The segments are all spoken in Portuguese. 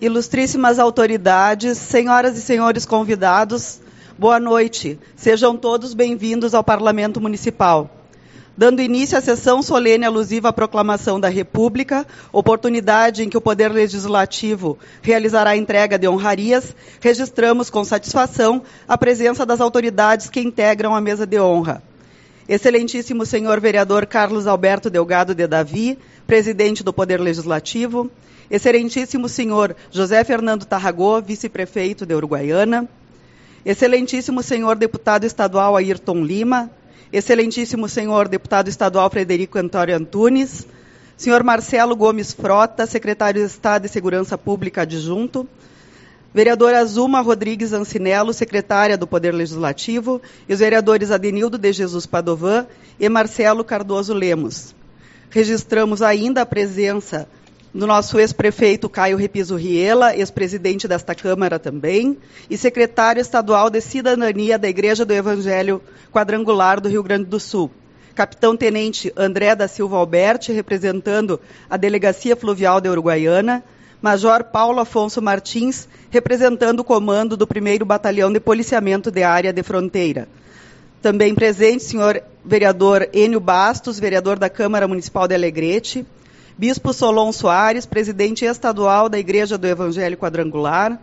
Ilustríssimas autoridades, senhoras e senhores convidados, boa noite. Sejam todos bem-vindos ao Parlamento Municipal. Dando início à sessão solene alusiva à proclamação da República, oportunidade em que o Poder Legislativo realizará a entrega de honrarias, registramos com satisfação a presença das autoridades que integram a mesa de honra. Excelentíssimo senhor vereador Carlos Alberto Delgado de Davi, presidente do Poder Legislativo, excelentíssimo senhor José Fernando Tarragó, vice-prefeito de Uruguaiana, excelentíssimo senhor deputado estadual Ayrton Lima, excelentíssimo senhor deputado estadual Frederico Antônio Antunes, senhor Marcelo Gomes Frota, secretário de Estado de Segurança Pública adjunto, vereadora Zuma Rodrigues Ancinello, secretária do Poder Legislativo, e os vereadores Adenildo de Jesus Padovan e Marcelo Cardoso Lemos. Registramos ainda a presença do nosso ex-prefeito Caio Repiso Riela, ex-presidente desta Câmara também, e secretário estadual de Cidadania da Igreja do Evangelho Quadrangular do Rio Grande do Sul. Capitão-tenente André da Silva Alberti, representando a Delegacia Fluvial de Uruguaiana, Major Paulo Afonso Martins, representando o comando do 1º Batalhão de Policiamento de Área de Fronteira. Também presente, senhor vereador Enio Bastos, vereador da Câmara Municipal de Alegrete, Bispo Solon Soares, presidente estadual da Igreja do Evangelho Quadrangular,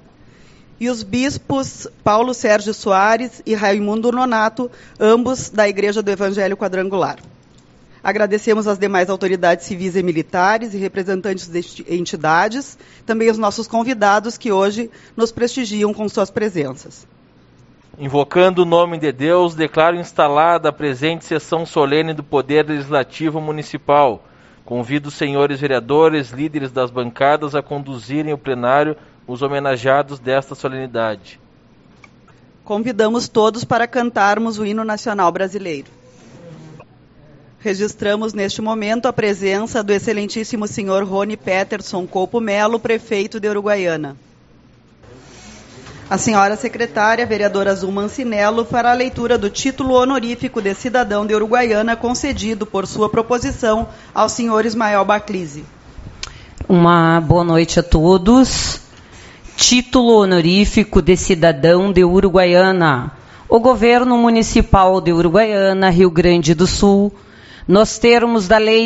e os bispos Paulo Sérgio Soares e Raimundo Nonato, ambos da Igreja do Evangelho Quadrangular. Agradecemos às demais autoridades civis e militares e representantes de entidades, também os nossos convidados que hoje nos prestigiam com suas presenças. Invocando o nome de Deus, declaro instalada a presente sessão solene do Poder Legislativo Municipal. Convido os senhores vereadores, líderes das bancadas, a conduzirem o plenário os homenageados desta solenidade. Convidamos todos para cantarmos o hino nacional brasileiro. Registramos neste momento a presença do excelentíssimo senhor Rony Peterson Coupo Melo, prefeito de Uruguaiana. A senhora secretária, vereadora Zuma Ancinello, fará a leitura do título honorífico de cidadão de Uruguaiana concedido por sua proposição ao senhor Ismael Baclise. Uma boa noite a todos. Título honorífico de cidadão de Uruguaiana. O Governo Municipal de Uruguaiana, Rio Grande do Sul, nos termos da Lei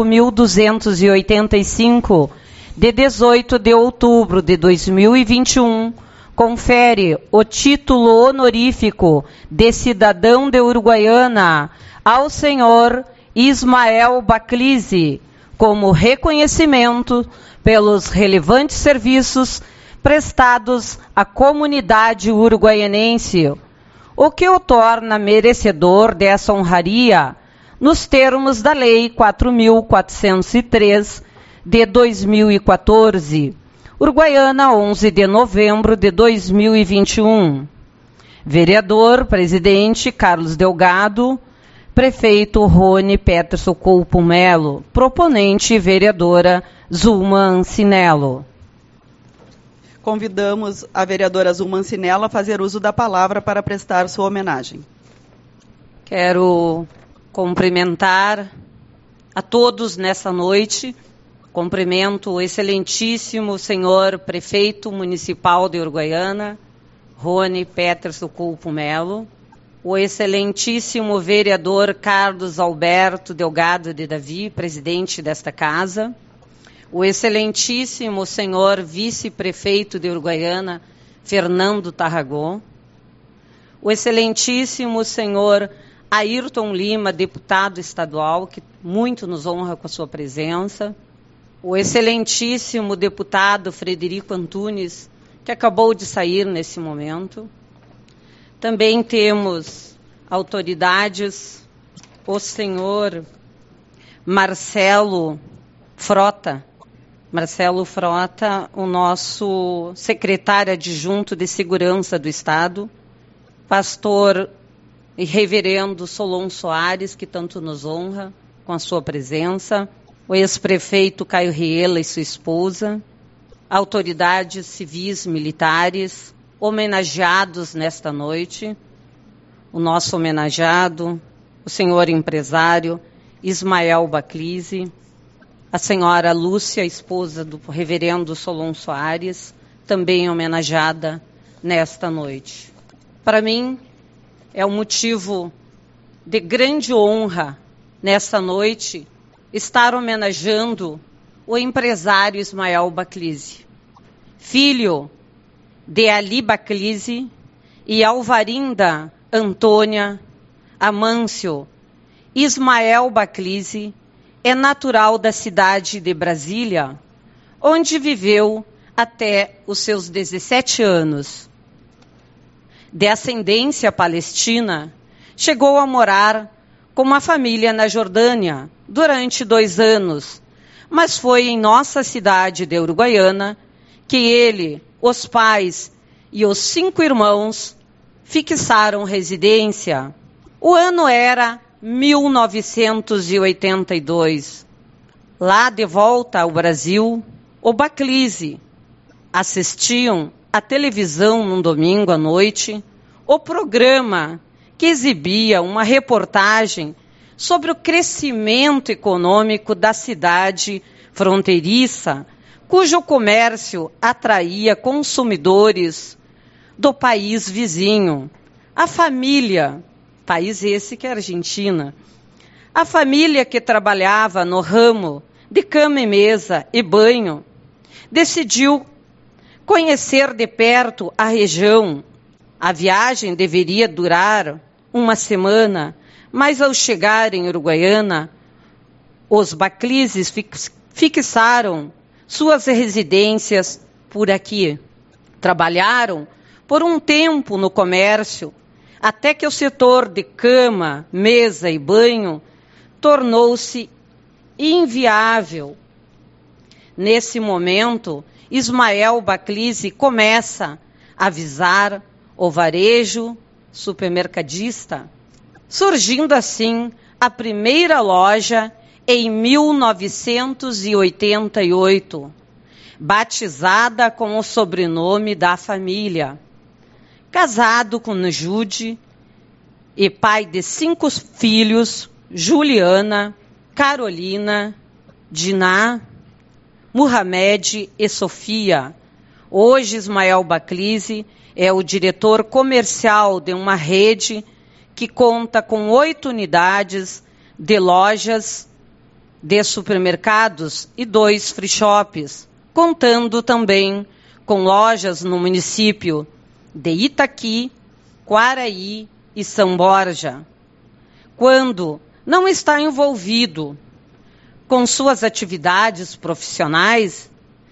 5.285, de 18 de outubro de 2021, confere o título honorífico de cidadão de Uruguaiana ao senhor Ismael Baclise, como reconhecimento pelos relevantes serviços prestados à comunidade uruguaianense, o que o torna merecedor dessa honraria nos termos da Lei 4.403 de 2014, Uruguaiana, 11 de novembro de 2021. Vereador, presidente Carlos Delgado, prefeito Rony Peterson Coupo Melo, proponente vereadora Zuma Ancinello. Convidamos a vereadora Zuma Ancinello a fazer uso da palavra para prestar sua homenagem. Quero cumprimentar a todos nessa noite. Cumprimento o excelentíssimo senhor prefeito municipal de Uruguaiana, Rony Peterson Coupo Melo, o excelentíssimo vereador Carlos Alberto Delgado de Davi, presidente desta casa, o excelentíssimo senhor vice-prefeito de Uruguaiana, Fernando Tarragó, o excelentíssimo senhor Ayrton Lima, deputado estadual, que muito nos honra com a sua presença, o excelentíssimo deputado Frederico Antunes, que acabou de sair nesse momento. Também temos autoridades, o senhor Marcelo Frota, o nosso secretário adjunto de Segurança do Estado, pastor e reverendo Solon Soares, que tanto nos honra com a sua presença, o ex-prefeito Caio Riela e sua esposa, autoridades civis, militares, homenageados nesta noite, o nosso homenageado, o senhor empresário Ismael Baclise, a senhora Lúcia, esposa do reverendo Solon Soares, também homenageada nesta noite. Para mim, é um motivo de grande honra, nesta noite, estar homenageando o empresário Ismael Baclise, filho de Ali Baclise e Alvarinda Antônia Amâncio. Ismael Baclise é natural da cidade de Brasília, onde viveu até os seus 17 anos. De ascendência palestina, chegou a morar com uma família na Jordânia durante 2 anos, mas foi em nossa cidade de Uruguaiana que ele, os pais e os 5 irmãos fixaram residência. O ano era 1982. Lá de volta ao Brasil, o Baclise assistiam à televisão num domingo à noite o programa que exibia uma reportagem sobre o crescimento econômico da cidade fronteiriça, cujo comércio atraía consumidores do país vizinho. A família, país esse que é a Argentina, a família que trabalhava no ramo de cama e mesa e banho, decidiu conhecer de perto a região. A viagem deveria durar 1 semana, mas ao chegar em Uruguaiana, os Baclises fixaram suas residências por aqui. Trabalharam por um tempo no comércio, até que o setor de cama, mesa e banho tornou-se inviável. Nesse momento, Ismael Baclise começa a visar o varejo supermercadista, surgindo assim a primeira loja em 1988, batizada com o sobrenome da família. Casado com Jude e pai de 5 filhos, Juliana, Carolina, Diná, Muhammad e Sofia. Hoje, Ismael Baclise é o diretor comercial de uma rede que conta com 8 unidades de lojas de supermercados e 2 free shops, contando também com lojas no município de Itaqui, Quaraí e São Borja. Quando não está envolvido com suas atividades profissionais,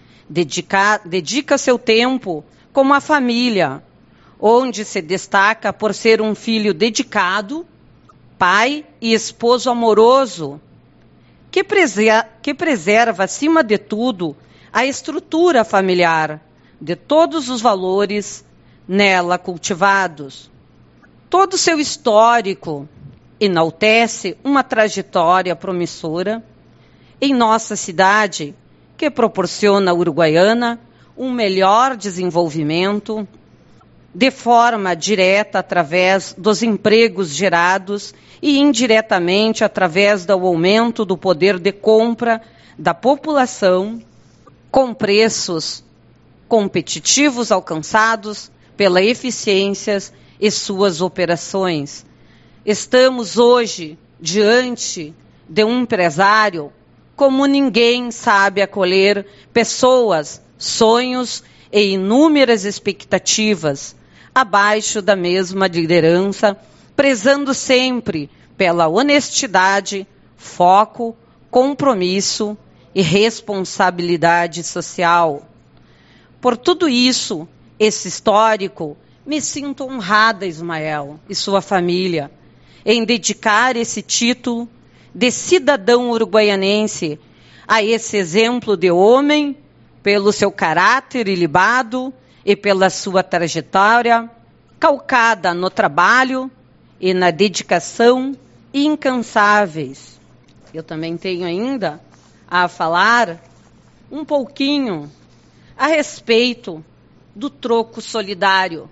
dedica seu tempo com a família, onde se destaca por ser um filho dedicado, pai e esposo amoroso, que preserva, acima de tudo, a estrutura familiar de todos os valores nela cultivados. Todo seu histórico enaltece uma trajetória promissora em nossa cidade, que proporciona à Uruguaiana um melhor desenvolvimento de forma direta através dos empregos gerados e indiretamente através do aumento do poder de compra da população, com preços competitivos alcançados pela eficiência e suas operações. Estamos hoje diante de um empresário como ninguém sabe acolher pessoas, sonhos e inúmeras expectativas abaixo da mesma liderança, prezando sempre pela honestidade, foco, compromisso e responsabilidade social. Por tudo isso, esse histórico, me sinto honrada, Ismael e sua família, em dedicar esse título de cidadão uruguaianense a esse exemplo de homem, pelo seu caráter ilibado e pela sua trajetória, calcada no trabalho e na dedicação incansáveis. Eu também tenho ainda a falar um pouquinho a respeito do Troco Solidário,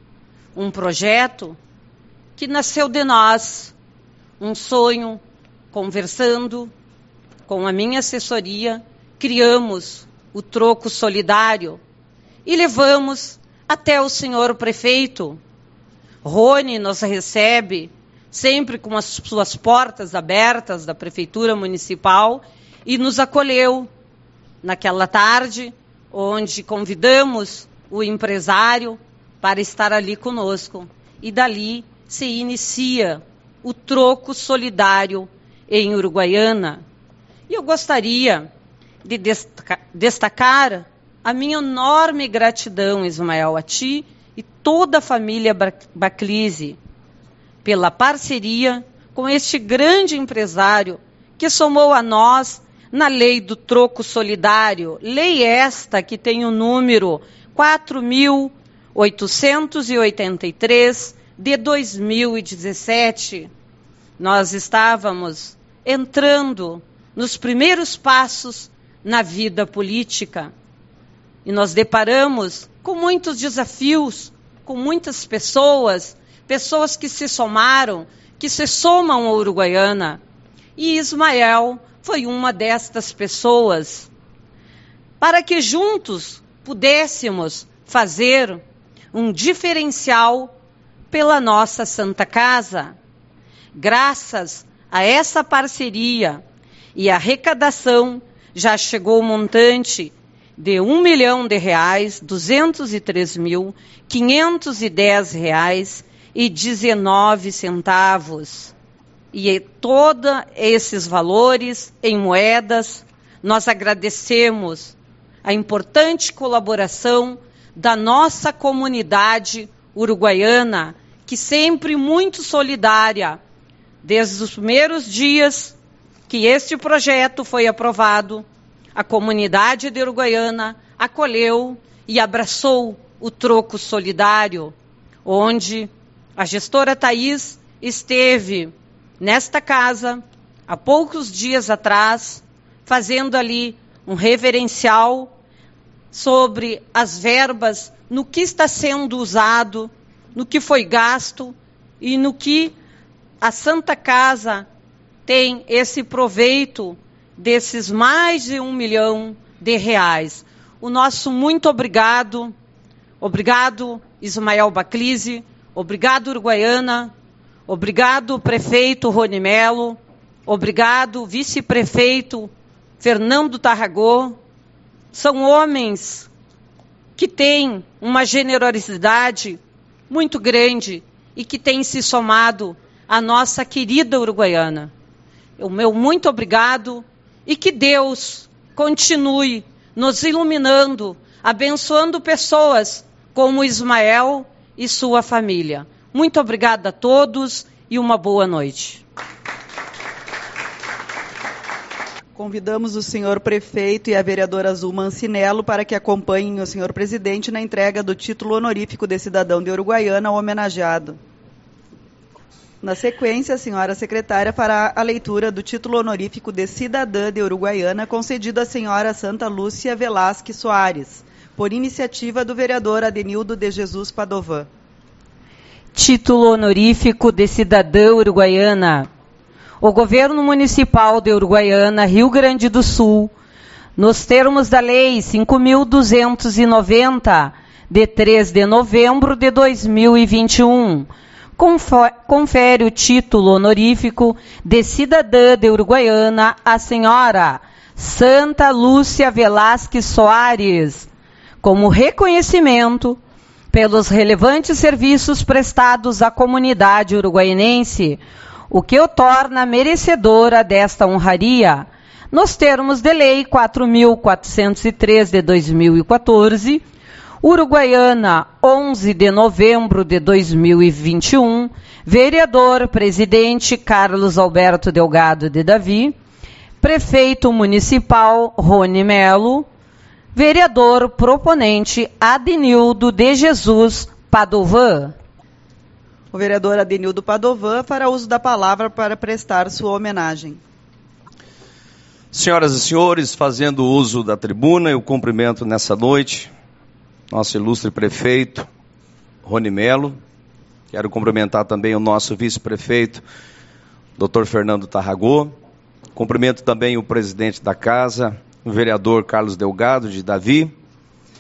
um projeto que nasceu de nós, um sonho. Conversando com a minha assessoria, criamos o Troco Solidário, e levamos até o senhor prefeito. Rony nos recebe sempre com as suas portas abertas da Prefeitura Municipal e nos acolheu naquela tarde, onde convidamos o empresário para estar ali conosco. E dali se inicia o troco solidário em Uruguaiana. E eu gostaria de destacar a minha enorme gratidão, Ismael, a ti e toda a família Baclise, pela parceria com este grande empresário que somou a nós na lei do troco solidário, lei esta que tem o número 4.883 de 2017. Nós estávamos entrando nos primeiros passos na vida política e nós deparamos com muitos desafios, com muitas pessoas que se somaram, que se somam à Uruguaiana. E Ismael foi uma destas pessoas, para que juntos pudéssemos fazer um diferencial pela nossa Santa Casa. Graças a essa parceria e a arrecadação, já chegou o montante de R$1.203.510,19. E todos esses valores em moedas, nós agradecemos a importante colaboração da nossa comunidade uruguaiana, que sempre muito solidária, desde os primeiros dias que este projeto foi aprovado, a comunidade de Uruguaiana acolheu e abraçou o troco solidário, onde a gestora Thaís esteve nesta casa, há poucos dias atrás, fazendo ali um reverencial sobre as verbas, no que está sendo usado, no que foi gasto e no que a Santa Casa tem esse proveito desses mais de R$1 milhão. O nosso muito obrigado. Obrigado, Ismael Baclise. Obrigado, Uruguaiana. Obrigado, prefeito Rony Melo. Obrigado, vice-prefeito Fernando Tarragó. São homens que têm uma generosidade muito grande e que têm se somado à nossa querida Uruguaiana. O meu muito obrigado e que Deus continue nos iluminando, abençoando pessoas como Ismael e sua família. Muito obrigada a todos e uma boa noite. Convidamos o senhor prefeito e a vereadora Azul Mancinello para que acompanhem o senhor presidente na entrega do título honorífico de cidadão de Uruguaiana ao homenageado. Na sequência, a senhora secretária fará a leitura do título honorífico de cidadã de Uruguaiana concedido à senhora Santa Lúcia Velasque Soares, por iniciativa do vereador Adenildo de Jesus Padovan. Título honorífico de cidadã uruguaiana. O Governo Municipal de Uruguaiana, Rio Grande do Sul, nos termos da Lei 5.290, de 3 de novembro de 2021, confere o título honorífico de cidadã de Uruguaiana à senhora Santa Lúcia Velasque Soares, como reconhecimento pelos relevantes serviços prestados à comunidade uruguaianense, o que o torna merecedora desta honraria, nos termos de Lei 4.403 de 2014, Uruguaiana, 11 de novembro de 2021, vereador presidente Carlos Alberto Delgado de Davi, prefeito municipal Rony Melo, vereador proponente Adenildo de Jesus Padovan. O vereador Adenildo Padovan fará uso da palavra para prestar sua homenagem. Senhoras e senhores, fazendo uso da tribuna, eu cumprimento nessa noite nosso ilustre prefeito, Rony Melo. Quero cumprimentar também o nosso vice-prefeito, Dr. Fernando Tarragó. Cumprimento também o presidente da casa, o vereador Carlos Delgado de Davi.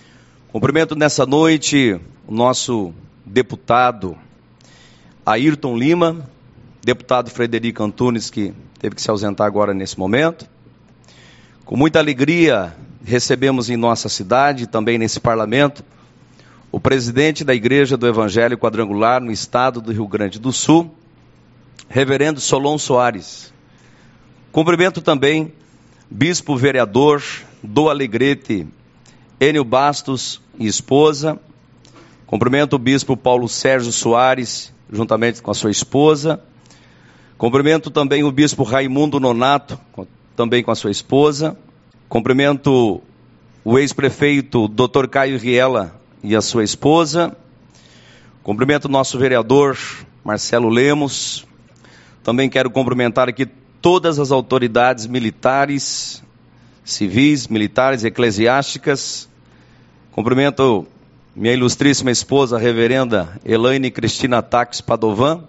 Cumprimento nessa noite o nosso deputado Ayrton Lima, deputado Frederico Antunes, que teve que se ausentar agora nesse momento. Com muita alegria, recebemos em nossa cidade, também nesse parlamento, o presidente da Igreja do Evangelho Quadrangular no estado do Rio Grande do Sul, reverendo Solon Soares. Cumprimento também bispo vereador do Alegrete, Enio Bastos e esposa. Cumprimento o bispo Paulo Sérgio Soares, juntamente com a sua esposa. Cumprimento também o bispo Raimundo Nonato, também com a sua esposa. Cumprimento o ex-prefeito Dr. Caio Riela e a sua esposa. Cumprimento o nosso vereador Marcelo Lemos. Também quero cumprimentar aqui todas as autoridades militares, civis, militares, eclesiásticas. Cumprimento minha ilustríssima esposa, a reverenda Elaine Cristina Taques Padovan.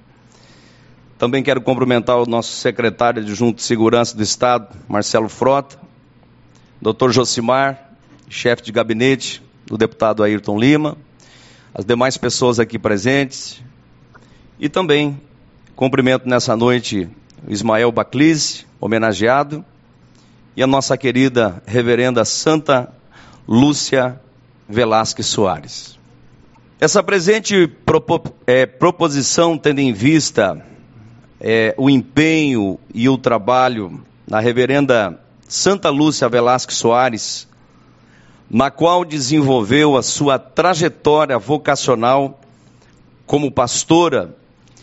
Também quero cumprimentar o nosso secretário adjunto de Segurança do Estado, Marcelo Frota, Dr. Josimar, chefe de gabinete do deputado Ayrton Lima, as demais pessoas aqui presentes. E também cumprimento nessa noite o Ismael Baclise, homenageado, e a nossa querida reverenda Santa Lúcia Velasquez Soares. Essa presente proposição, tendo em vista o empenho e o trabalho da reverenda Santa Lúcia Velasquez Soares, na qual desenvolveu a sua trajetória vocacional como pastora,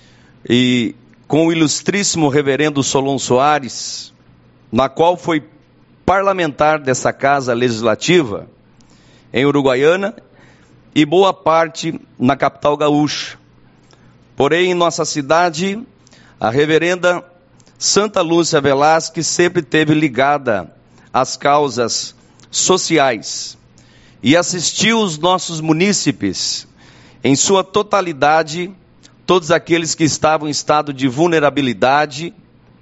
e com o ilustríssimo reverendo Solon Soares, na qual foi parlamentar dessa casa legislativa em Uruguaiana e boa parte na capital gaúcha. Porém, em nossa cidade, a reverenda Santa Lúcia Velasquez sempre esteve ligada às causas sociais e assistiu os nossos munícipes em sua totalidade, todos aqueles que estavam em estado de vulnerabilidade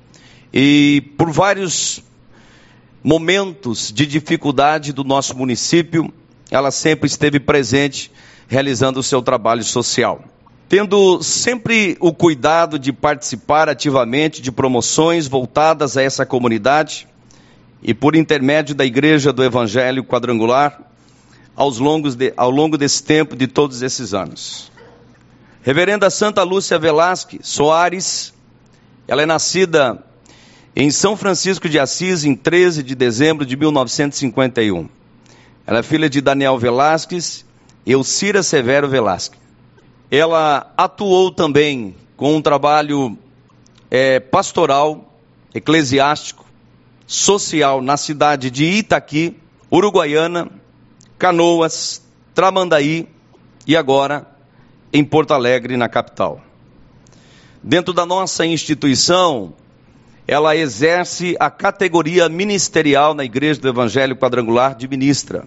e por vários momentos de dificuldade do nosso município, ela sempre esteve presente, realizando o seu trabalho social. Tendo sempre o cuidado de participar ativamente de promoções voltadas a essa comunidade e por intermédio da Igreja do Evangelho Quadrangular, ao longo desse tempo, de todos esses anos. Reverenda Santa Lúcia Velasquez Soares, ela é nascida em São Francisco de Assis, em 13 de dezembro de 1951. Ela é filha de Daniel Velasquez e Elcira Severo Velasquez. Ela atuou também com um trabalho pastoral, eclesiástico, social na cidade de Itaqui, Uruguaiana, Canoas, Tramandaí e agora em Porto Alegre, na capital. Dentro da nossa instituição, ela exerce a categoria ministerial na Igreja do Evangelho Quadrangular de ministra.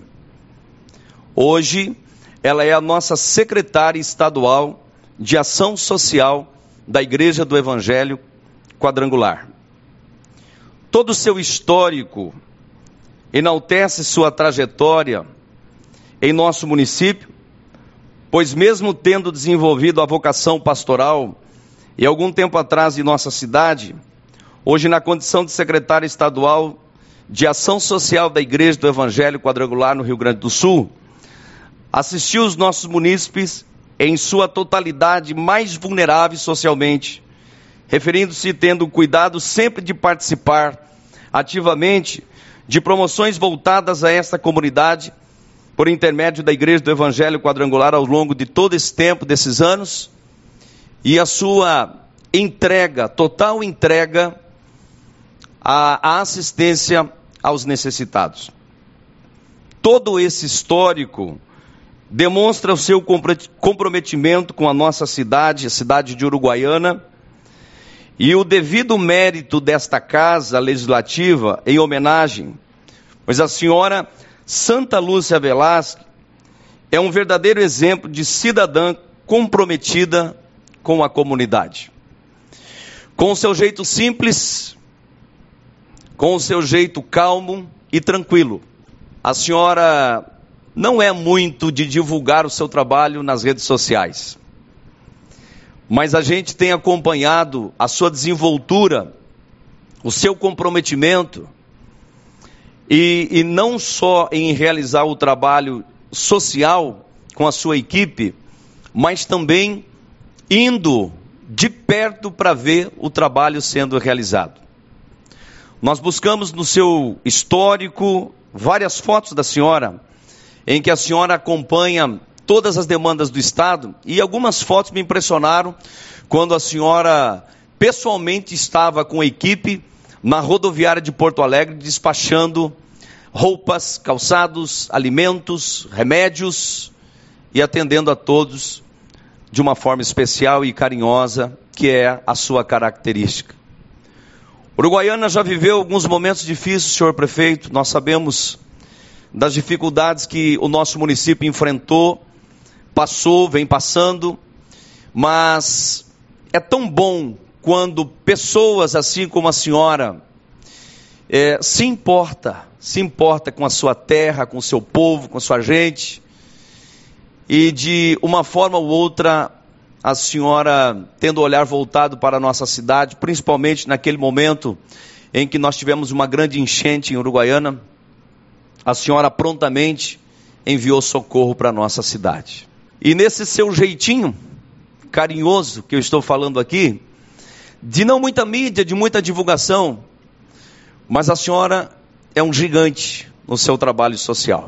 Hoje, ela é a nossa secretária estadual de ação social da Igreja do Evangelho Quadrangular. Todo o seu histórico enaltece sua trajetória em nosso município, pois mesmo tendo desenvolvido a vocação pastoral e algum tempo atrás em nossa cidade, hoje na condição de secretária estadual de ação social da Igreja do Evangelho Quadrangular no Rio Grande do Sul, assistiu os nossos munícipes em sua totalidade mais vulneráveis socialmente, referindo-se e tendo cuidado sempre de participar ativamente de promoções voltadas a esta comunidade, por intermédio da Igreja do Evangelho Quadrangular ao longo de todo esse tempo, desses anos, e a sua entrega, total entrega à assistência aos necessitados. Todo esse histórico demonstra o seu comprometimento com a nossa cidade, a cidade de Uruguaiana, e o devido mérito desta casa legislativa em homenagem, pois a senhora Santa Lúcia Velasquez é um verdadeiro exemplo de cidadã comprometida com a comunidade. Com o seu jeito simples, com o seu jeito calmo e tranquilo, a senhora não é muito de divulgar o seu trabalho nas redes sociais. Mas a gente tem acompanhado a sua desenvoltura, o seu comprometimento, e não só em realizar o trabalho social com a sua equipe, mas também indo de perto para ver o trabalho sendo realizado. Nós buscamos no seu histórico várias fotos da senhora, em que a senhora acompanha todas as demandas do Estado, e algumas fotos me impressionaram quando a senhora pessoalmente estava com a equipe na rodoviária de Porto Alegre, despachando roupas, calçados, alimentos, remédios e atendendo a todos de uma forma especial e carinhosa, que é a sua característica. Uruguaiana já viveu alguns momentos difíceis, senhor prefeito, nós sabemos das dificuldades que o nosso município enfrentou, passou, vem passando, mas é tão bom quando pessoas assim como a senhora se importa com a sua terra, com o seu povo, com a sua gente, e de uma forma ou outra a senhora tendo o olhar voltado para a nossa cidade, principalmente naquele momento em que nós tivemos uma grande enchente em Uruguaiana, a senhora prontamente enviou socorro para a nossa cidade. E nesse seu jeitinho carinhoso que eu estou falando aqui, de não muita mídia, de muita divulgação, mas a senhora é um gigante no seu trabalho social.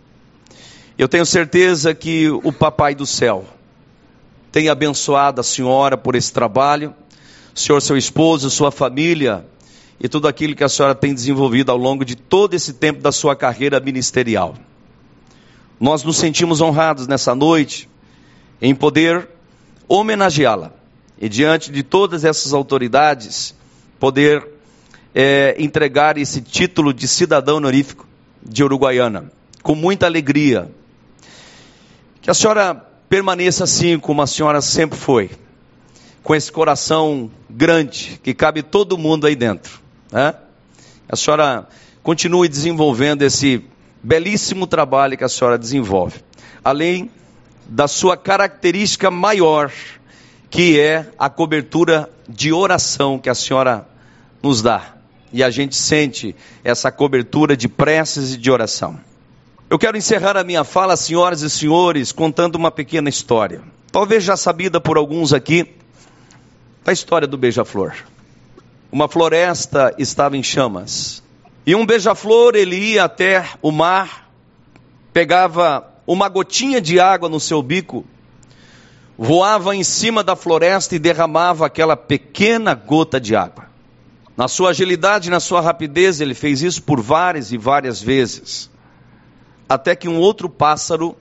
Eu tenho certeza que o Papai do Céu tem abençoado a senhora por esse trabalho, o senhor, seu esposo, sua família e tudo aquilo que a senhora tem desenvolvido ao longo de todo esse tempo da sua carreira ministerial. Nós nos sentimos honrados nessa noite em poder homenageá-la e diante de todas essas autoridades poder entregar esse título de cidadão honorífico de Uruguaiana, com muita alegria. Que a senhora permaneça assim como a senhora sempre foi, com esse coração grande, que cabe todo mundo aí dentro, né? A senhora continue desenvolvendo esse belíssimo trabalho que a senhora desenvolve, além da sua característica maior, que é a cobertura de oração que a senhora nos dá. E a gente sente essa cobertura de preces e de oração. Eu quero encerrar a minha fala, senhoras e senhores, contando uma pequena história. Talvez já sabida por alguns aqui, a história do beija-flor. Uma floresta estava em chamas. E um beija-flor, ele ia até o mar, pegava uma gotinha de água no seu bico, voava em cima da floresta e derramava aquela pequena gota de água. Na sua agilidade, na sua rapidez, ele fez isso por várias e várias vezes. Até que um outro pássaro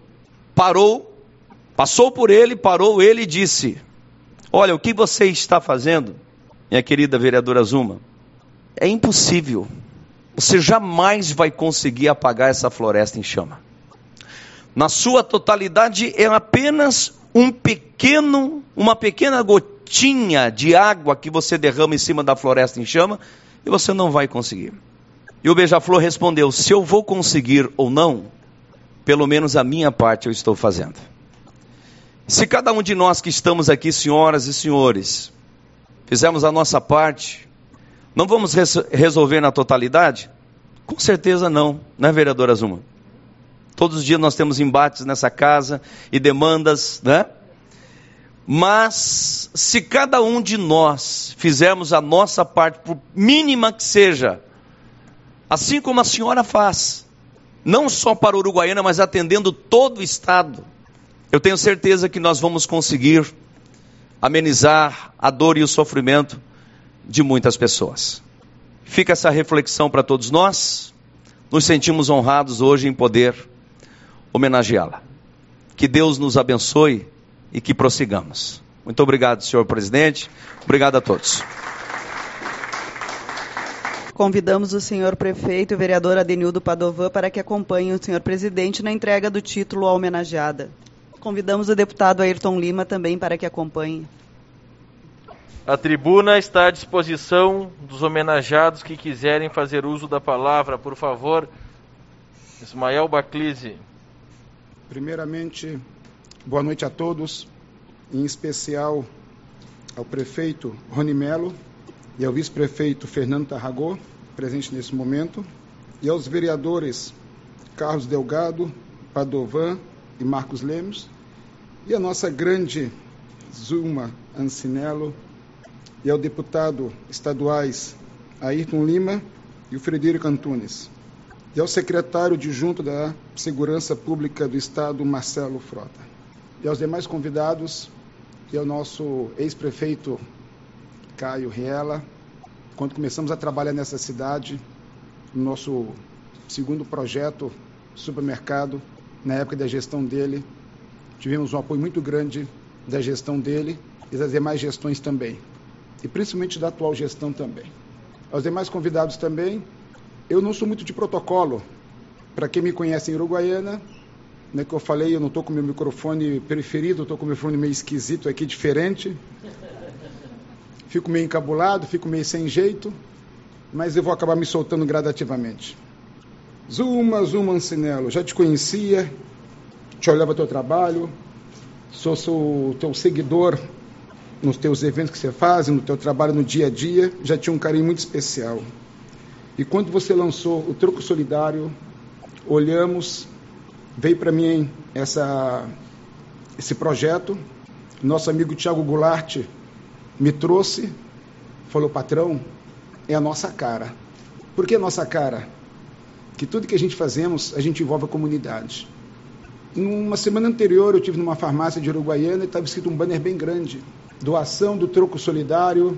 passou por ele, parou ele e disse: olha, o que você está fazendo, minha querida vereadora Zuma, é impossível. Você jamais vai conseguir apagar essa floresta em chama. Na sua totalidade é apenas uma pequena gotinha de água que você derrama em cima da floresta em chama e você não vai conseguir. E o beija-flor respondeu: se eu vou conseguir ou não, pelo menos a minha parte eu estou fazendo. Se cada um de nós que estamos aqui, senhoras e senhores, fizermos a nossa parte, não vamos resolver na totalidade? Com certeza não, né, vereadora Zuma? Todos os dias nós temos embates nessa casa e demandas, né? Mas se cada um de nós fizermos a nossa parte, por mínima que seja, assim como a senhora faz, não só para Uruguaiana, mas atendendo todo o estado, eu tenho certeza que nós vamos conseguir amenizar a dor e o sofrimento de muitas pessoas. Fica essa reflexão para todos nós. Nos sentimos honrados hoje em poder homenageá-la. Que Deus nos abençoe e que prossigamos. Muito obrigado, senhor presidente. Obrigado a todos. Convidamos o senhor prefeito e o vereador Adenildo Padovan para que acompanhe o senhor presidente na entrega do título à homenageada. Convidamos o deputado Ayrton Lima também para que acompanhe. A tribuna está à disposição dos homenageados que quiserem fazer uso da palavra. Por favor, Ismael Baclise. Primeiramente, boa noite a todos, em especial ao prefeito Rony Melo e ao vice-prefeito Fernando Tarragó, presente nesse momento, e aos vereadores Carlos Delgado, Padovan e Marcos Lemos, e a nossa grande Zulma Ancinello, e ao deputado estaduais Ayrton Lima e o Frederico Antunes, e ao secretário adjunto da Segurança Pública do Estado, Marcelo Frota, e aos demais convidados, e ao nosso ex-prefeito Caio Riela. Quando começamos a trabalhar nessa cidade, no nosso segundo projeto, supermercado, na época da gestão dele, tivemos um apoio muito grande da gestão dele e das demais gestões também, e principalmente da atual gestão também. Aos demais convidados também, eu não sou muito de protocolo. Para quem me conhece em Uruguaiana, né, que eu falei, eu não estou com o meu microfone preferido, estou com o microfone meio esquisito aqui, diferente. Fico meio encabulado, fico meio sem jeito, mas eu vou acabar me soltando gradativamente. Zulma Ancinello, já te conhecia, te olhava teu trabalho, sou teu seguidor nos teus eventos que você faz, no teu trabalho no dia a dia, já tinha um carinho muito especial. E quando você lançou o Troco Solidário, olhamos, veio para mim esse projeto, nosso amigo Tiago Goulart me trouxe, falou, patrão, é a nossa cara. Por que a nossa cara? Que tudo que a gente fazemos, a gente envolve a comunidade. Numa semana anterior, eu estive numa farmácia de Uruguaiana e estava escrito um banner bem grande, doação do Troco Solidário,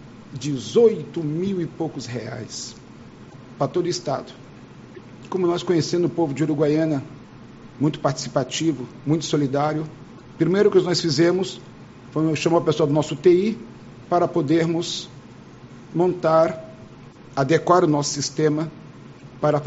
18 mil e poucos reais. Para todo o Estado. Como nós conhecendo o povo de Uruguaiana, muito participativo, muito solidário, primeiro que nós fizemos foi chamar o pessoal do nosso TI para podermos montar, adequar o nosso sistema para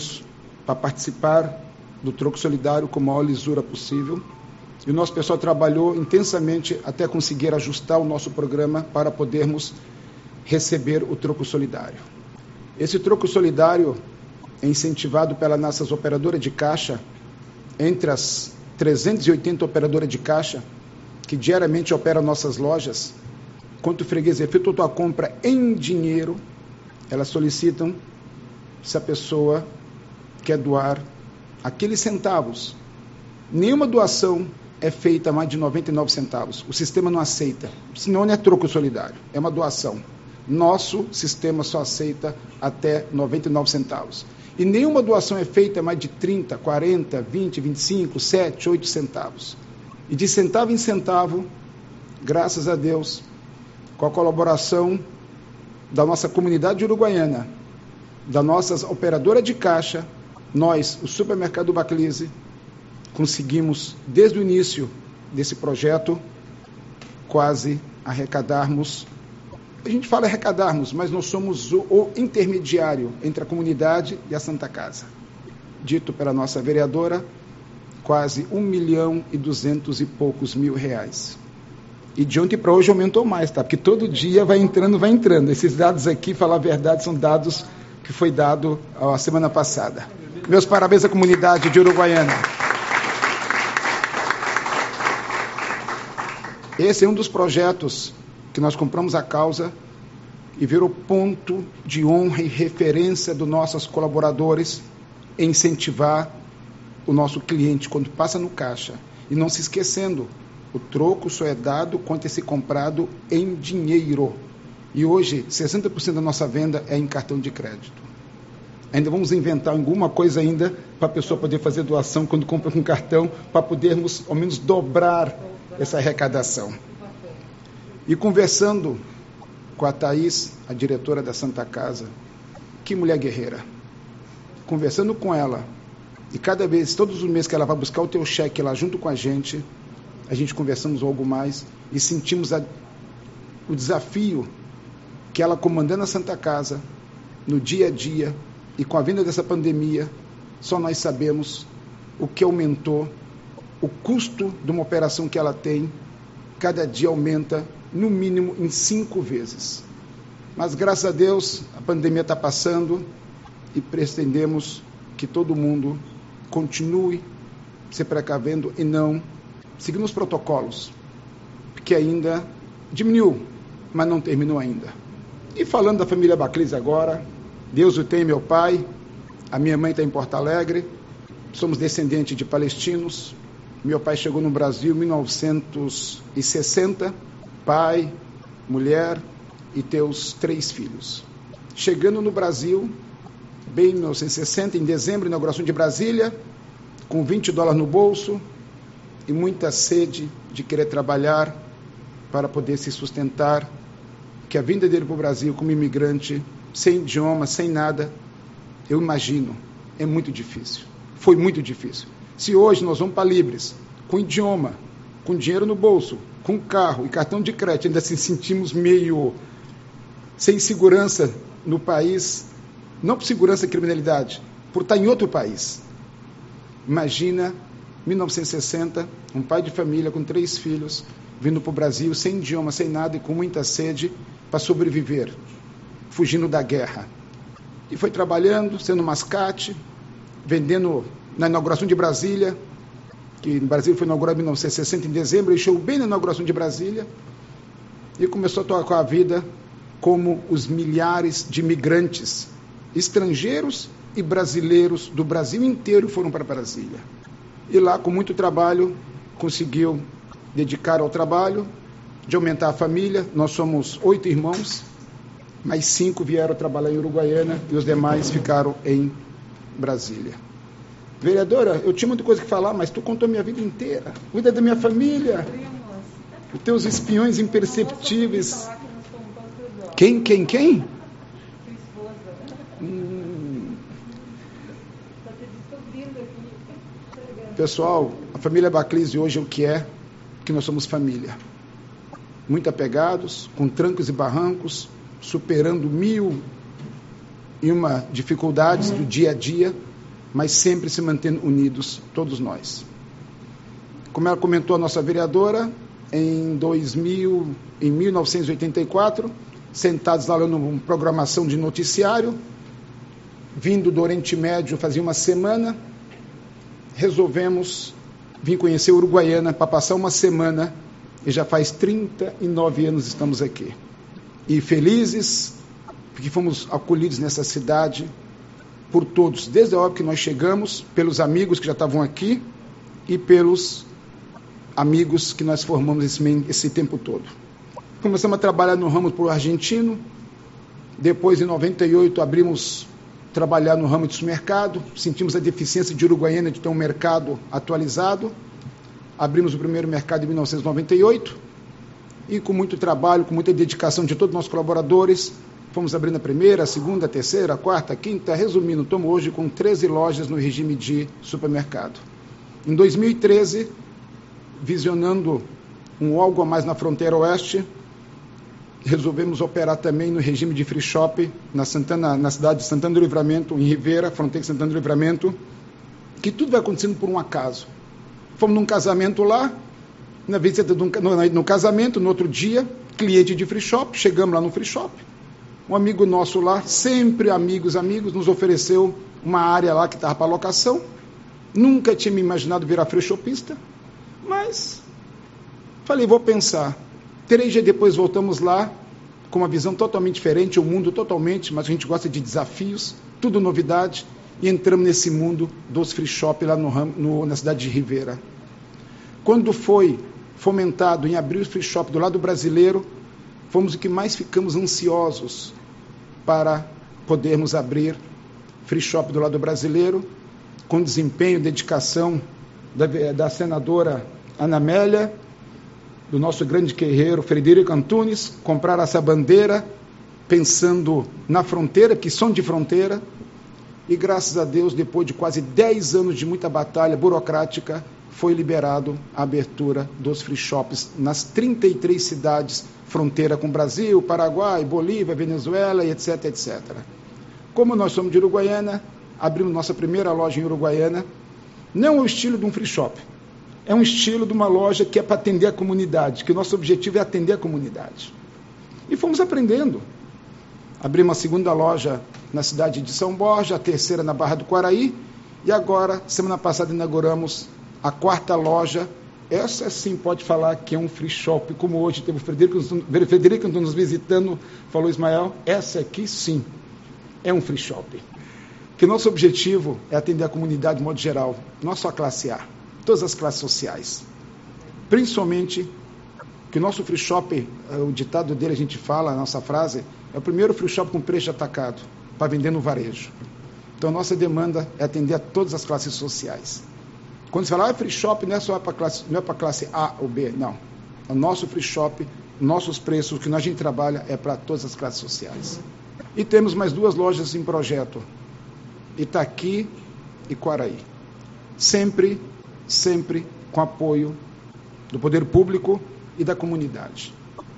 participar do Troco Solidário com a maior lisura possível. E o nosso pessoal trabalhou intensamente até conseguir ajustar o nosso programa para podermos receber o Troco Solidário. Esse Troco Solidário é incentivado pela nossas operadoras de caixa, entre as 380 operadoras de caixa, que diariamente operam nossas lojas. Quando o freguês efetua a tua compra em dinheiro, elas solicitam se a pessoa quer doar aqueles centavos. Nenhuma doação é feita a mais de 99 centavos. O sistema não aceita. Senão não é troco solidário, é uma doação. Nosso sistema só aceita até 99 centavos. E nenhuma doação é feita a mais de 30, 40, 20, 25, 7, 8 centavos. E de centavo em centavo, graças a Deus, com a colaboração da nossa comunidade uruguaiana, da nossas operadoras de caixa, nós, o Supermercado Baclise, conseguimos, desde o início desse projeto, quase arrecadarmos. A gente fala arrecadarmos, mas nós somos o intermediário entre a comunidade e a Santa Casa. Dito pela nossa vereadora, quase 1.200.000 e poucos mil reais. E de ontem para hoje aumentou mais, tá? Porque todo dia vai entrando. Esses dados aqui, falar a verdade, são dados que foi dado a semana passada. Meus parabéns à comunidade de Uruguaiana. Esse é um dos projetos que nós compramos a causa e virou ponto de honra e referência dos nossos colaboradores em incentivar o nosso cliente quando passa no caixa. E não se esquecendo, o troco só é dado quando é se comprado em dinheiro. E hoje, 60% da nossa venda é em cartão de crédito. Ainda vamos inventar alguma coisa ainda para a pessoa poder fazer doação quando compra com cartão, para podermos, ao menos, dobrar essa arrecadação. E conversando com a Thaís, a diretora da Santa Casa, que mulher guerreira. Conversando com ela, e cada vez, todos os meses que ela vai buscar o teu cheque lá junto com a gente conversamos algo mais e sentimos o desafio que ela comandando a Santa Casa, no dia a dia, e com a vinda dessa pandemia, só nós sabemos o que aumentou, o custo de uma operação que ela tem, cada dia aumenta, no mínimo, em 5 vezes. Mas, graças a Deus, a pandemia está passando e pretendemos que todo mundo continue se precavendo e não seguindo os protocolos, que ainda diminuiu, mas não terminou ainda. E falando da família Baclis agora, Deus o tem, meu pai, a minha mãe está em Porto Alegre, somos descendentes de palestinos, meu pai chegou no Brasil em 1960, pai, mulher e teus 3 filhos. Chegando no Brasil, bem em 1960, em dezembro, inauguração de Brasília, com $20 no bolso e muita sede de querer trabalhar para poder se sustentar, que a vinda dele para o Brasil como imigrante, sem idioma, sem nada, eu imagino, é muito difícil. Foi muito difícil. Se hoje nós vamos para Libres, com idioma, com dinheiro no bolso, com carro e cartão de crédito, ainda se sentimos meio sem segurança no país, não por segurança e criminalidade, por estar em outro país. Imagina, 1960, um pai de família com 3 filhos, vindo para o Brasil sem idioma, sem nada e com muita sede para sobreviver, fugindo da guerra. E foi trabalhando, sendo mascate, vendendo na inauguração de Brasília, que no Brasil foi inaugurado em 1960, em dezembro, ele chegou bem na inauguração de Brasília e começou a tocar a vida como os milhares de imigrantes, estrangeiros e brasileiros do Brasil inteiro foram para Brasília. E lá, com muito trabalho, conseguiu dedicar ao trabalho, de aumentar a família. Nós somos 8 irmãos, mais 5 vieram trabalhar em Uruguaiana e os demais ficaram em Brasília. Vereadora, eu tinha muita coisa que falar, mas tu contou minha vida inteira. Cuida da minha família. Os teus espiões imperceptíveis. Quem? Pessoal, a família Baclis hoje é o que é, que nós somos família. Muito apegados, com trancos e barrancos, superando 1001 dificuldades do dia a dia, mas sempre se mantendo unidos, todos nós. Como ela comentou, a nossa vereadora, em 1984, sentados lá numa programação de noticiário, vindo do Oriente Médio fazia uma semana, resolvemos vir conhecer Uruguaiana para passar uma semana, e já faz 39 anos estamos aqui. E felizes, porque fomos acolhidos nessa cidade, por todos, desde a hora que nós chegamos, pelos amigos que já estavam aqui e pelos amigos que nós formamos esse tempo todo. Começamos a trabalhar no ramo por argentino, depois em 98 abrimos trabalhar no ramo de supermercado, sentimos a deficiência de Uruguaiana de ter um mercado atualizado, abrimos o primeiro mercado em 1998 e com muito trabalho, com muita dedicação de todos os nossos colaboradores, fomos abrindo a primeira, a segunda, a terceira, a quarta, a quinta, resumindo, estamos hoje com 13 lojas no regime de supermercado. Em 2013, visionando algo a mais na fronteira oeste, resolvemos operar também no regime de free shop na cidade de Santana do Livramento, em Rivera, fronteira de Santana do Livramento, que tudo vai acontecendo por um acaso. Fomos num casamento lá, na visita no casamento, no outro dia, cliente de free shop, chegamos lá no free shop, um amigo nosso lá, sempre amigos, nos ofereceu uma área lá que estava para locação. Nunca tinha me imaginado virar free shopista, mas falei, vou pensar. 3 dias depois voltamos lá, com uma visão totalmente diferente, o mundo totalmente, mas a gente gosta de desafios, tudo novidade, e entramos nesse mundo dos free shop lá na cidade de Rivera. Quando foi fomentado em abrir o free shop do lado brasileiro, fomos o que mais ficamos ansiosos para podermos abrir free shop do lado brasileiro, com desempenho, dedicação da senadora Ana Amélia, do nosso grande guerreiro Frederico Antunes, comprar essa bandeira, pensando na fronteira, que são de fronteira, e graças a Deus, depois de quase 10 anos de muita batalha burocrática, foi liberado a abertura dos free shops nas 33 cidades, fronteira com Brasil, Paraguai, Bolívia, Venezuela, e etc, etc. Como nós somos de Uruguaiana, abrimos nossa primeira loja em Uruguaiana, não é o estilo de um free shop, é um estilo de uma loja que é para atender a comunidade, que o nosso objetivo é atender a comunidade. E fomos aprendendo. Abrimos a segunda loja na cidade de São Borja, a terceira na Barra do Quaraí, e agora, semana passada, inauguramos A quarta loja, essa sim pode falar que é um free shop, como hoje teve o Frederico nos visitando, falou Ismael, essa aqui sim é um free shop. Que nosso objetivo é atender a comunidade de modo geral, não só a classe A, todas as classes sociais. Principalmente que o nosso free shop, o ditado dele a gente fala, a nossa frase, é o primeiro free shop com preço atacado, para vender no varejo. Então, a nossa demanda é atender a todas as classes sociais. Quando você fala, free shop não é só para classe A ou B, não. O nosso free shop, nossos preços, o que a gente trabalha é para todas as classes sociais. E temos mais 2 lojas em projeto, Itaqui e Quaraí. Sempre com apoio do poder público e da comunidade.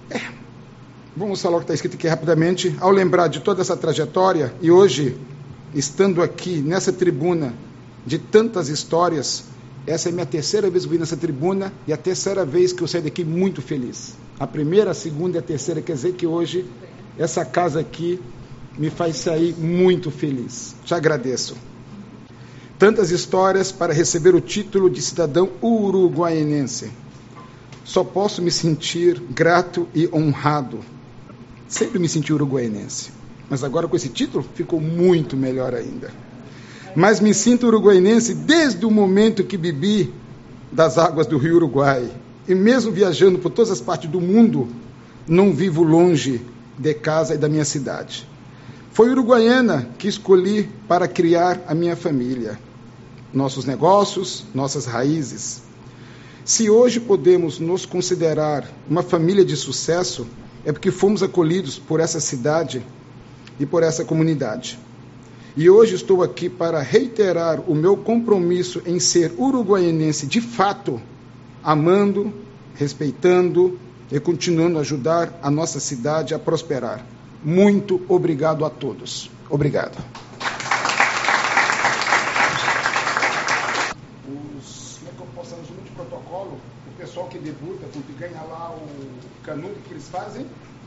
Vamos falar o que está escrito aqui rapidamente. Ao lembrar de toda essa trajetória, e hoje, estando aqui nessa tribuna de tantas histórias, essa é a minha 3ª vez que eu vim nessa tribuna e a 3ª vez que eu saio daqui muito feliz. A primeira, a segunda e a terceira, quer dizer que hoje essa casa aqui me faz sair muito feliz. Te agradeço. Tantas histórias para receber o título de cidadão uruguaiense. Só posso me sentir grato e honrado. Sempre me senti uruguaiense, mas agora com esse título ficou muito melhor ainda. Mas me sinto uruguaiense desde o momento que bebi das águas do Rio Uruguai. E mesmo viajando por todas as partes do mundo, não vivo longe de casa e da minha cidade. Foi Uruguaiana que escolhi para criar a minha família, nossos negócios, nossas raízes. Se hoje podemos nos considerar uma família de sucesso, é porque fomos acolhidos por essa cidade e por essa comunidade. E hoje estou aqui para reiterar o meu compromisso em ser uruguaiense de fato, amando, respeitando e continuando a ajudar a nossa cidade a prosperar. Muito obrigado a todos. Obrigado. Como é que eu posso usar de protocolo? O pessoal que debuta, quando ganha lá o canudo, que eles fazem?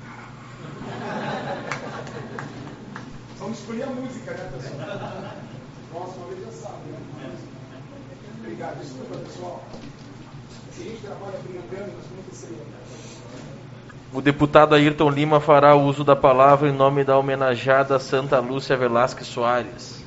Vamos escolher a música, né, pessoal? Próxima vez já sabe, né? Obrigado. Desculpa, pessoal. Se a gente trabalha brincando, nós vamos ser. O deputado Ayrton Lima fará uso da palavra em nome da homenageada Santa Lúcia Velasquez Soares.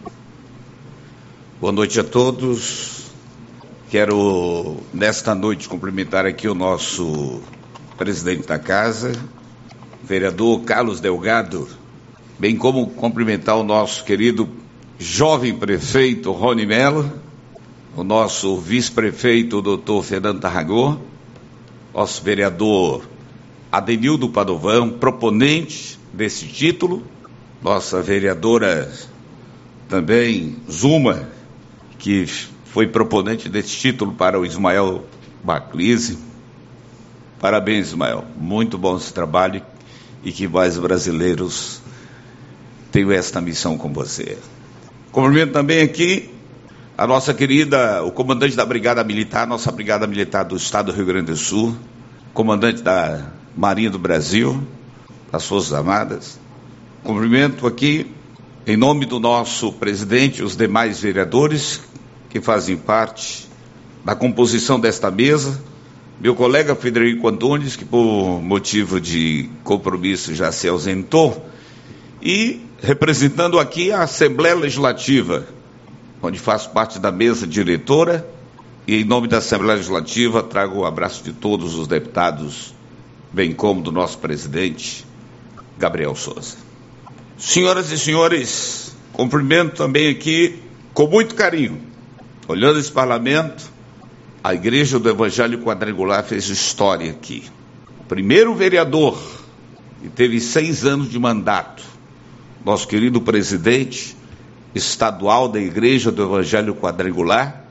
Boa noite a todos. Quero, nesta noite, cumprimentar aqui o nosso presidente da casa, vereador Carlos Delgado, bem como cumprimentar o nosso querido jovem prefeito Rony Mello, o nosso vice-prefeito doutor Fernando Tarragó, nosso vereador Adenildo Padovão, proponente desse título, nossa vereadora também Zuma, que foi proponente desse título para o Ismael Baclise. Parabéns, Ismael, muito bom esse trabalho e que mais brasileiros tenham esta missão com você. Cumprimento também aqui a nossa querida, o comandante da Brigada Militar, nossa Brigada Militar do Estado do Rio Grande do Sul, comandante da Marinha do Brasil, das Forças Armadas. Cumprimento aqui, em nome do nosso presidente, os demais vereadores que fazem parte da composição desta mesa, meu colega Frederico Antunes, que por motivo de compromisso já se ausentou, e representando aqui a Assembleia Legislativa, onde faço parte da mesa diretora, e em nome da Assembleia Legislativa trago o abraço de todos os deputados, bem como do nosso presidente, Gabriel Souza. Senhoras e senhores, cumprimento também aqui, com muito carinho, olhando esse parlamento, a Igreja do Evangelho Quadrangular fez história aqui. O primeiro vereador que teve 6 anos de mandato, nosso querido presidente estadual da Igreja do Evangelho Quadrangular,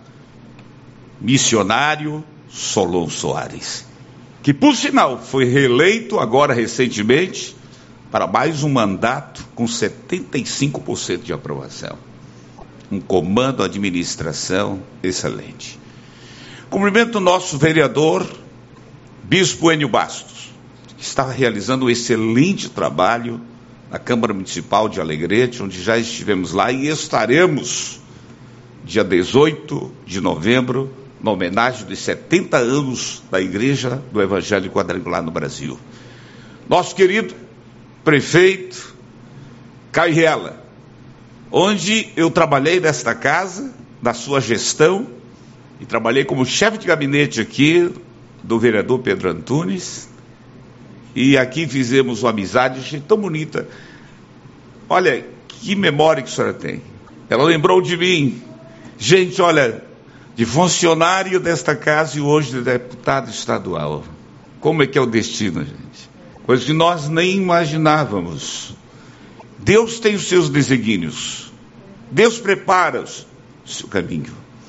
missionário Solon Soares, que por sinal foi reeleito agora recentemente para mais um mandato com 75% de aprovação. Um comando, administração excelente. Cumprimento o nosso vereador, Bispo Enio Bastos, que está realizando um excelente trabalho na Câmara Municipal de Alegrete, onde já estivemos lá e estaremos dia 18 de novembro na homenagem dos 70 anos da Igreja do Evangelho Quadrangular no Brasil. Nosso querido prefeito Caio Riela, onde eu trabalhei nesta casa, na sua gestão, e trabalhei como chefe de gabinete aqui do vereador Pedro Antunes, e aqui fizemos uma amizade, achei tão bonita. Olha, que memória que a senhora tem. Ela lembrou de mim, gente, olha, de funcionário desta casa e hoje de deputado estadual. Como é que é o destino, gente? Coisa que nós nem imaginávamos. Deus tem os seus desígnios. Deus prepara o seu caminho.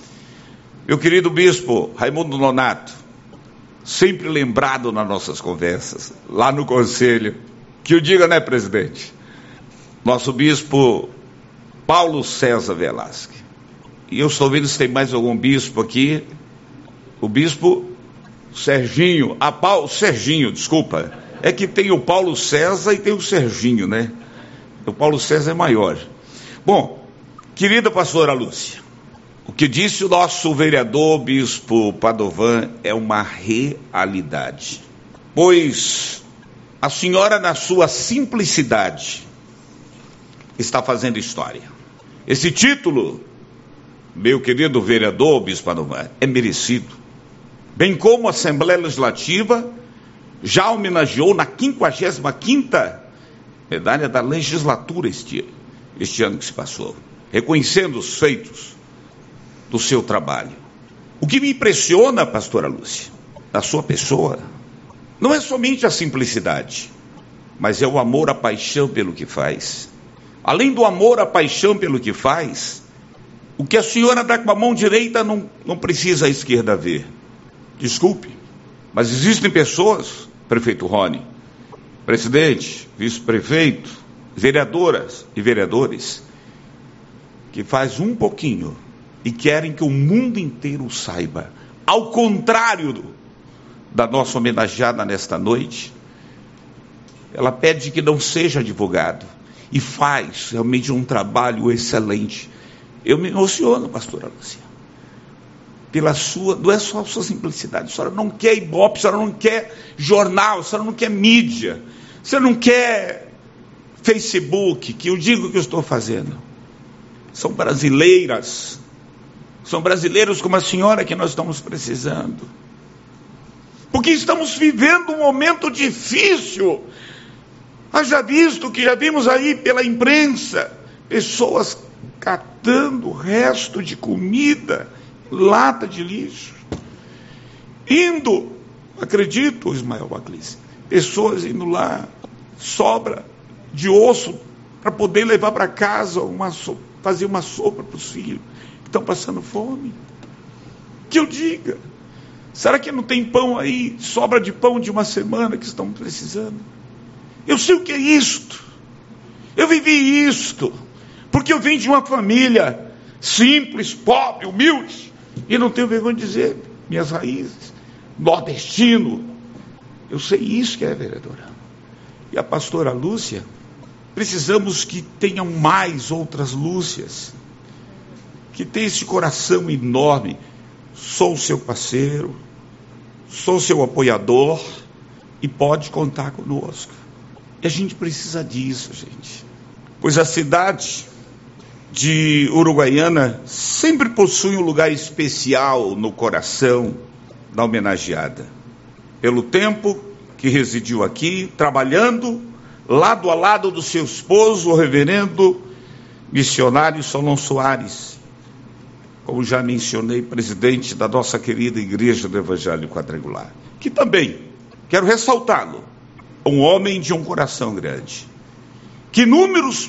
Meu querido bispo Raimundo Nonato, sempre lembrado nas nossas conversas, lá no conselho, que o diga, né, presidente? Nosso bispo Paulo César Velasque. E eu estou vendo se tem mais algum bispo aqui. O bispo Serginho, Serginho, desculpa. É que tem o Paulo César e tem o Serginho, né? O Paulo César é maior. Bom, querida pastora Lúcia, o que disse o nosso vereador, bispo Padovan, é uma realidade. Pois a senhora, na sua simplicidade, está fazendo história. Esse título, meu querido vereador, bispo Padovan, é merecido. Bem como a Assembleia Legislativa já homenageou na 55ª medalha da legislatura este ano que se passou, reconhecendo os feitos do seu trabalho. O que me impressiona, pastora Lúcia, na sua pessoa, não é somente a simplicidade, mas é o amor, a paixão pelo que faz. Além do amor, a paixão pelo que faz, o que a senhora dá com a mão direita não precisa a esquerda ver. Desculpe, mas existem pessoas, prefeito Rony, presidente, vice-prefeito, vereadoras e vereadores, que faz um pouquinho e querem que o mundo inteiro saiba. Ao contrário da nossa homenageada nesta noite, ela pede que não seja divulgado e faz realmente um trabalho excelente. Eu me emociono, pastora Lúcia, pela sua, não é só a sua simplicidade. A senhora não quer ibope, a senhora não quer jornal, a senhora não quer mídia, a senhora não quer Facebook, que eu digo que eu estou fazendo. São brasileiras, são brasileiros como a senhora que nós estamos precisando. Porque estamos vivendo um momento difícil. Haja visto que já vimos aí pela imprensa, pessoas catando resto de comida, lata de lixo, indo, acredito, Ismael Baclice, pessoas indo lá, sobra de osso, para poder levar para casa, fazer uma sopa para os filhos, que estão passando fome. Que eu diga, será que não tem pão aí, sobra de pão de uma semana que estão precisando? Eu sei o que é isto, eu vivi isto, porque eu venho de uma família simples, pobre, humilde, e não tenho vergonha de dizer, minhas raízes, nordestino, eu sei isso que é, vereadora. E a pastora Lúcia, precisamos que tenham mais outras Lúcias, que tenham esse coração enorme. Sou o seu parceiro, sou seu apoiador, e pode contar conosco. E a gente precisa disso, gente, pois a cidade de Uruguaiana sempre possui um lugar especial no coração da homenageada, pelo tempo que residiu aqui, trabalhando lado a lado do seu esposo, o reverendo missionário Solon Soares, como já mencionei, presidente da nossa querida Igreja do Evangelho Quadrangular, que também, quero ressaltá-lo, um homem de um coração grande, que inúmeros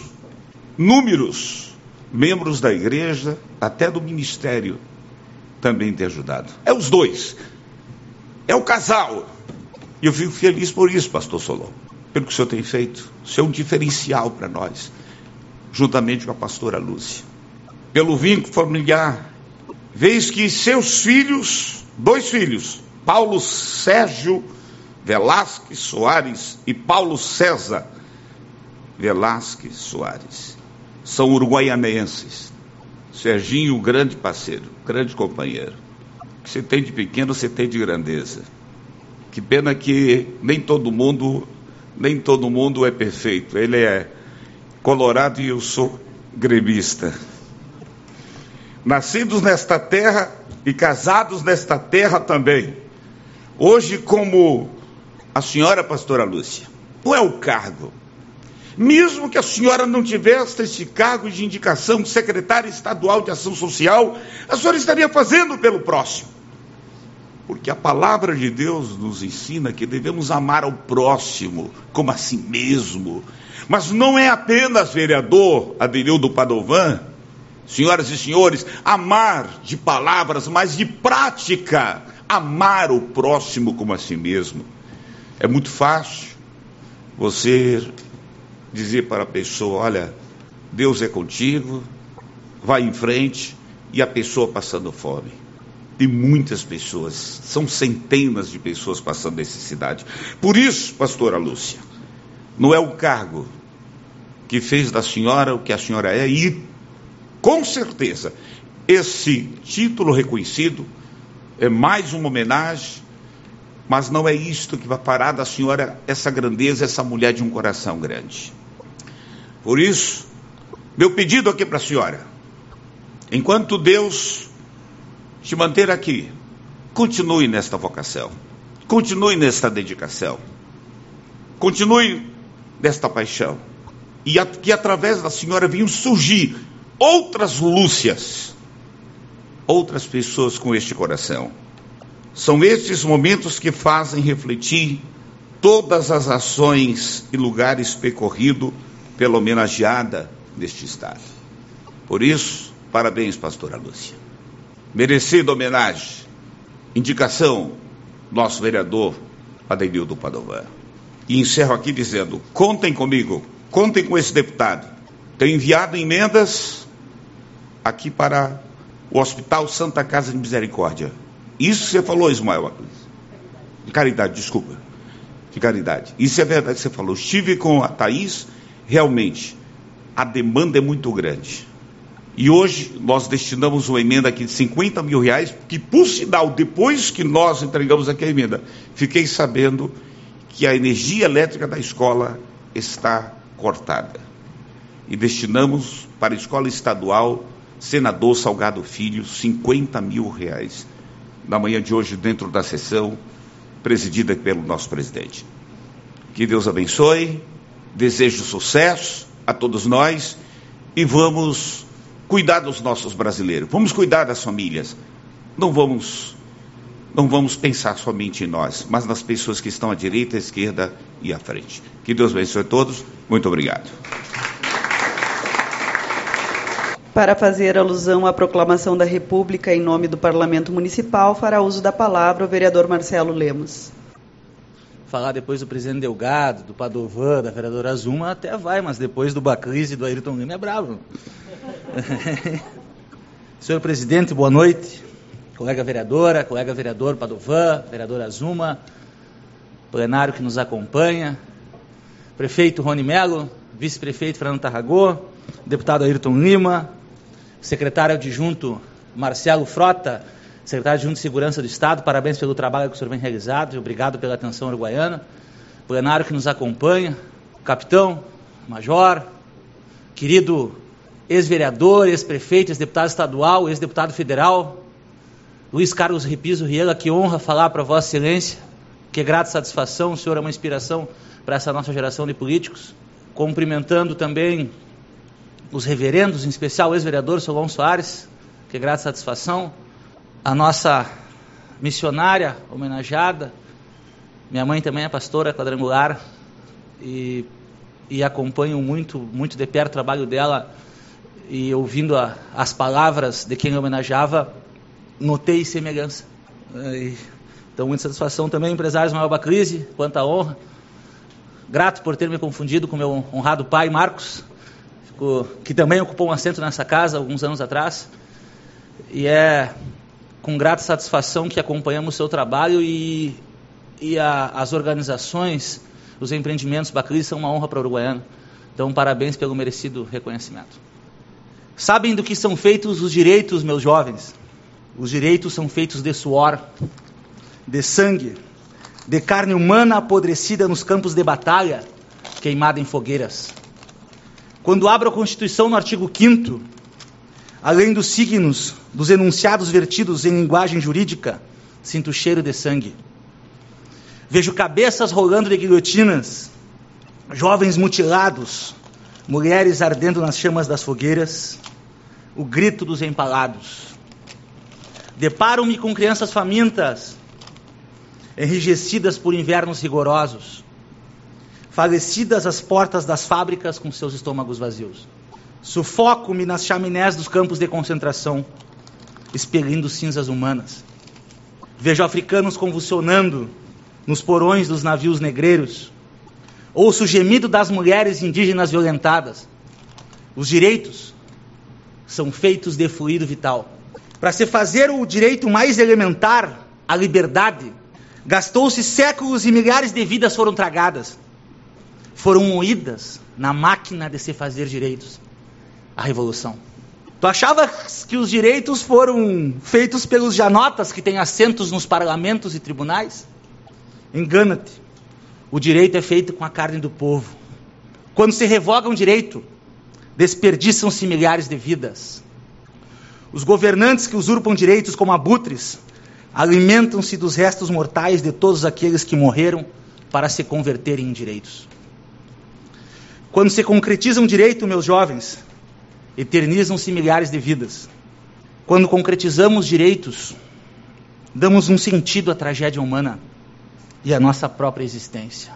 membros da igreja, até do ministério, também tem ajudado. É os dois, é o casal, e eu fico feliz por isso, pastor Solon, pelo que o senhor tem feito. O senhor é um diferencial para nós, juntamente com a pastora Lúcia, pelo vínculo familiar, vez que seus filhos, 2 filhos, Paulo Sérgio Velasque Soares e Paulo César Velasque Soares, são uruguaianenses. Serginho, grande parceiro, grande companheiro. que você tem de pequeno, você tem de grandeza. Que pena que nem todo mundo é perfeito. Ele é colorado e eu sou gremista. Nascidos nesta terra e casados nesta terra também. Hoje, como a senhora pastora Lúcia, não é o cargo. Mesmo que a senhora não tivesse esse cargo de indicação de secretária estadual de ação social, a senhora estaria fazendo pelo próximo. Porque a palavra de Deus nos ensina que devemos amar ao próximo como a si mesmo. Mas não é apenas, vereador Adenildo Padovan, senhoras e senhores, amar de palavras, mas de prática, amar o próximo como a si mesmo. É muito fácil você dizer para a pessoa, olha, Deus é contigo, vai em frente, e a pessoa passando fome. Tem muitas pessoas, são centenas de pessoas passando necessidade. Por isso, pastora Lúcia, não é o cargo que fez da senhora o que a senhora é, e com certeza esse título reconhecido é mais uma homenagem, mas não é isto que vai parar da senhora essa grandeza, essa mulher de um coração grande. Por isso, meu pedido aqui para a senhora, enquanto Deus te manter aqui, continue nesta vocação, continue nesta dedicação, continue nesta paixão, e que através da senhora venham surgir outras Lúcias, outras pessoas com este coração. São estes momentos que fazem refletir todas as ações e lugares percorridos pela homenageada deste estado. Por isso, parabéns, pastora Lúcia. Merecida homenagem, indicação, nosso vereador Adenildo Padovan. E encerro aqui dizendo, contem comigo, contem com esse deputado. Tenho enviado emendas aqui para o Hospital Santa Casa de Misericórdia. Isso você falou, Ismael. De caridade, desculpa. De caridade. Isso é verdade que você falou. Estive com a Thaís, realmente, a demanda é muito grande. E hoje nós destinamos uma emenda aqui de R$50 mil, que por sinal, depois que nós entregamos aqui a emenda, fiquei sabendo que a energia elétrica da escola está cortada. E destinamos para a escola estadual Senador Salgado Filho R$50 mil. Na manhã de hoje, dentro da sessão, presidida pelo nosso presidente. Que Deus abençoe, desejo sucesso a todos nós e vamos cuidar dos nossos brasileiros, vamos cuidar das famílias, não vamos pensar somente em nós, mas nas pessoas que estão à direita, à esquerda e à frente. Que Deus abençoe a todos, muito obrigado. Para fazer alusão à proclamação da República em nome do Parlamento Municipal, fará uso da palavra o vereador Marcelo Lemos. Falar depois do presidente Delgado, do Padovan, da vereadora Azuma, até vai, mas depois do Bacris e do Ayrton Lima é bravo. Senhor presidente, boa noite. Colega vereadora, colega vereador Padovan, vereadora Azuma, plenário que nos acompanha, prefeito Rony Melo, vice-prefeito Fernando Tarragô, deputado Ayrton Lima, secretário adjunto Marcelo Frota, secretário adjunto de Segurança do Estado, parabéns pelo trabalho que o senhor vem realizado e obrigado pela atenção uruguaiana. Plenário que nos acompanha, capitão, major, querido ex-vereador, ex-prefeito, ex-deputado estadual, ex-deputado federal, Luiz Carlos Ripizo Riela, que honra falar para Vossa Excelência, que grata satisfação, o senhor é uma inspiração para essa nossa geração de políticos, cumprimentando também os reverendos, em especial o ex-vereador Solon Soares, que grata satisfação, a nossa missionária homenageada, minha mãe também é pastora quadrangular e acompanho muito de perto o trabalho dela e ouvindo as palavras de quem homenageava, notei semelhança. Então, muita satisfação também, empresário Ismael Bacrise, quanta honra. Grato por ter me confundido com meu honrado pai, Marcos, que também ocupou um assento nessa casa alguns anos atrás. E é com grata satisfação que acompanhamos o seu trabalho e as organizações, os empreendimentos Bacrise são uma honra para o uruguaiano. Então, parabéns pelo merecido reconhecimento. Sabem do que são feitos os direitos, meus jovens? Os direitos são feitos de suor, de sangue, de carne humana apodrecida nos campos de batalha, queimada em fogueiras. Quando abro a Constituição no artigo 5º, além dos signos dos enunciados vertidos em linguagem jurídica, sinto o cheiro de sangue. Vejo cabeças rolando de guilhotinas, jovens mutilados, mulheres ardendo nas chamas das fogueiras, o grito dos empalados. Deparo-me com crianças famintas, enrijecidas por invernos rigorosos, falecidas às portas das fábricas com seus estômagos vazios. Sufoco-me nas chaminés dos campos de concentração, expelindo cinzas humanas. Vejo africanos convulsionando nos porões dos navios negreiros. Ouço o gemido das mulheres indígenas violentadas. Os direitos são feitos de fluido vital. Para se fazer o direito mais elementar, a liberdade, gastou-se séculos e milhares de vidas foram tragadas. Foram moídas na máquina de se fazer direitos. A revolução. Tu achavas que os direitos foram feitos pelos janotas que têm assentos nos parlamentos e tribunais? Engana-te. O direito é feito com a carne do povo. Quando se revoga um direito, desperdiçam-se milhares de vidas. Os governantes que usurpam direitos como abutres alimentam-se dos restos mortais de todos aqueles que morreram para se converterem em direitos. Quando se concretiza um direito, meus jovens, eternizam-se milhares de vidas. Quando concretizamos direitos, damos um sentido à tragédia humana e à nossa própria existência.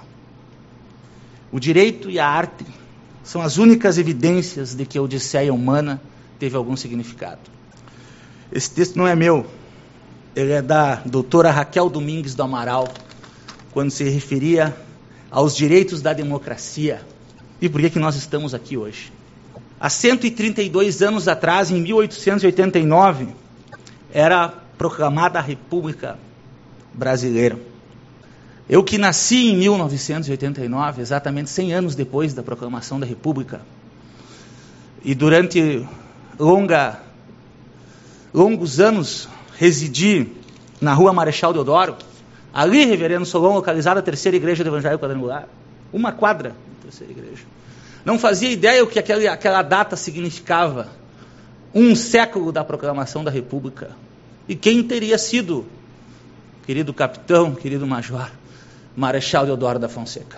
O direito e a arte são as únicas evidências de que a odisseia humana teve algum significado. Esse texto não é meu, ele é da doutora Raquel Domingues do Amaral, quando se referia aos direitos da democracia. E por que nós estamos aqui hoje? Há 132 anos atrás, em 1889, era proclamada a República Brasileira. Eu que nasci em 1989, exatamente 100 anos depois da proclamação da República, e durante longos anos residi na Rua Marechal Deodoro, ali, reverendo Solon, localizada a terceira igreja do Evangelho Quadrangular, uma quadra da terceira igreja. Não fazia ideia o que aquela data significava. 1 século da proclamação da República. E quem teria sido, querido capitão, querido major, Marechal Deodoro da Fonseca.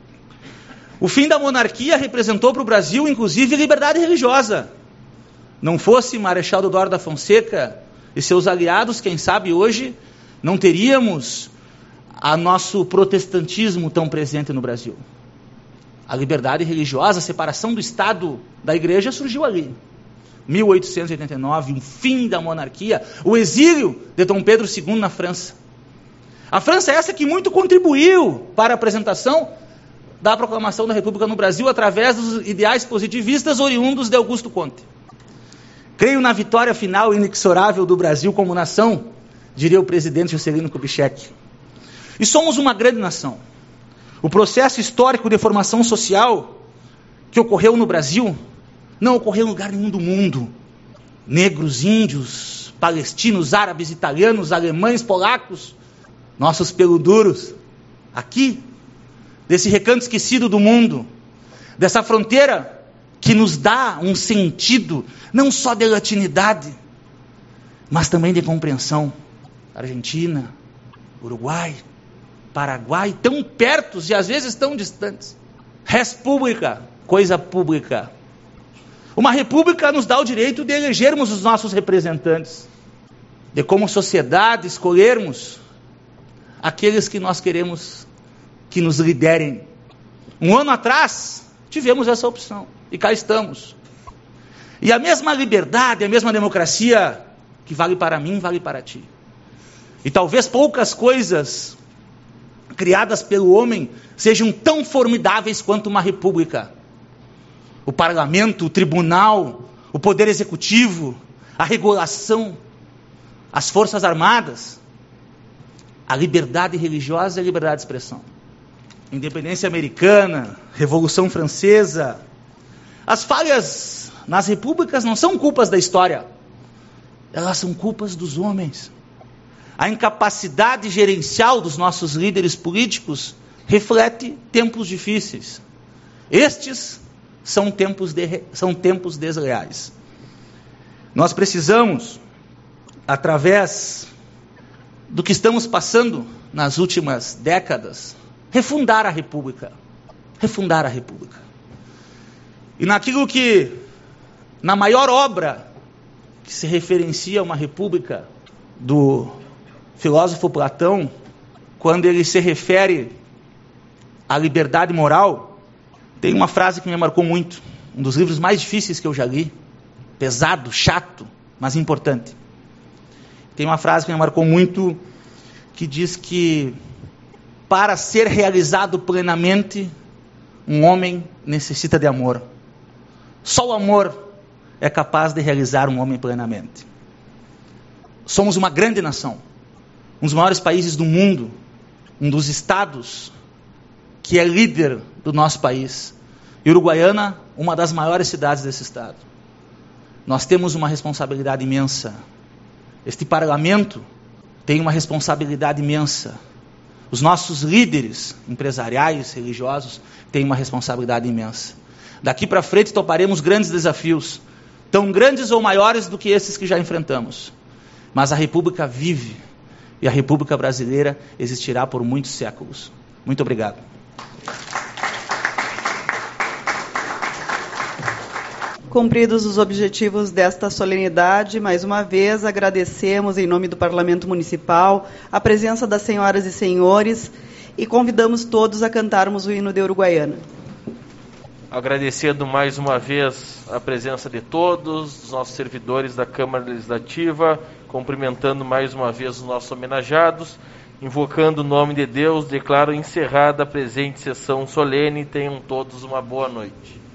O fim da monarquia representou para o Brasil, inclusive, liberdade religiosa. Não fosse Marechal Deodoro da Fonseca e seus aliados, quem sabe hoje não teríamos a nosso protestantismo tão presente no Brasil. A liberdade religiosa, a separação do Estado da Igreja surgiu ali. 1889, o fim da monarquia, o exílio de Dom Pedro II na França. A França é essa que muito contribuiu para a apresentação da proclamação da República no Brasil através dos ideais positivistas oriundos de Augusto Comte. Creio na vitória final inexorável do Brasil como nação, diria o presidente Juscelino Kubitschek. E somos uma grande nação. O processo histórico de formação social que ocorreu no Brasil não ocorreu em lugar nenhum do mundo. Negros, índios, palestinos, árabes, italianos, alemães, polacos, nossos peluduros, aqui, desse recanto esquecido do mundo, dessa fronteira que nos dá um sentido não só de latinidade, mas também de compreensão. Argentina, Uruguai, Paraguai, tão pertos e às vezes tão distantes. Res pública, coisa pública. Uma república nos dá o direito de elegermos os nossos representantes, de como sociedade escolhermos aqueles que nós queremos que nos liderem. 1 ano atrás, tivemos essa opção, e cá estamos. E a mesma liberdade, a mesma democracia que vale para mim, vale para ti. E talvez poucas coisas criadas pelo homem sejam tão formidáveis quanto uma república. O parlamento, o tribunal, o poder executivo, a regulação, as forças armadas, a liberdade religiosa e a liberdade de expressão. Independência americana, Revolução Francesa. As falhas nas repúblicas não são culpas da história. elas são culpas dos homens. A incapacidade gerencial dos nossos líderes políticos reflete tempos difíceis. Estes são tempos desleais. Nós precisamos, através do que estamos passando nas últimas décadas, refundar a República. Refundar a República. E naquilo que, na maior obra que se referencia a uma república do filósofo Platão, quando ele se refere à liberdade moral, tem uma frase que me marcou muito, um dos livros mais difíceis que eu já li, pesado, chato, mas importante. Tem uma frase que me marcou muito, que diz que para ser realizado plenamente, um homem necessita de amor. Só o amor é capaz de realizar um homem plenamente. Somos uma grande nação, um dos maiores países do mundo, um dos estados que é líder do nosso país. E Uruguaiana, uma das maiores cidades desse estado. Nós temos uma responsabilidade imensa. Este parlamento tem uma responsabilidade imensa. Os nossos líderes empresariais, religiosos, têm uma responsabilidade imensa. Daqui para frente toparemos grandes desafios, tão grandes ou maiores do que esses que já enfrentamos. Mas a República vive, e a República Brasileira existirá por muitos séculos. Muito obrigado. Cumpridos os objetivos desta solenidade, mais uma vez agradecemos, em nome do Parlamento Municipal, a presença das senhoras e senhores e convidamos todos a cantarmos o hino de Uruguaiana. Agradecendo mais uma vez a presença de todos, dos nossos servidores da Câmara Legislativa, cumprimentando mais uma vez os nossos homenageados, invocando o nome de Deus, declaro encerrada a presente sessão solene. Tenham todos uma boa noite.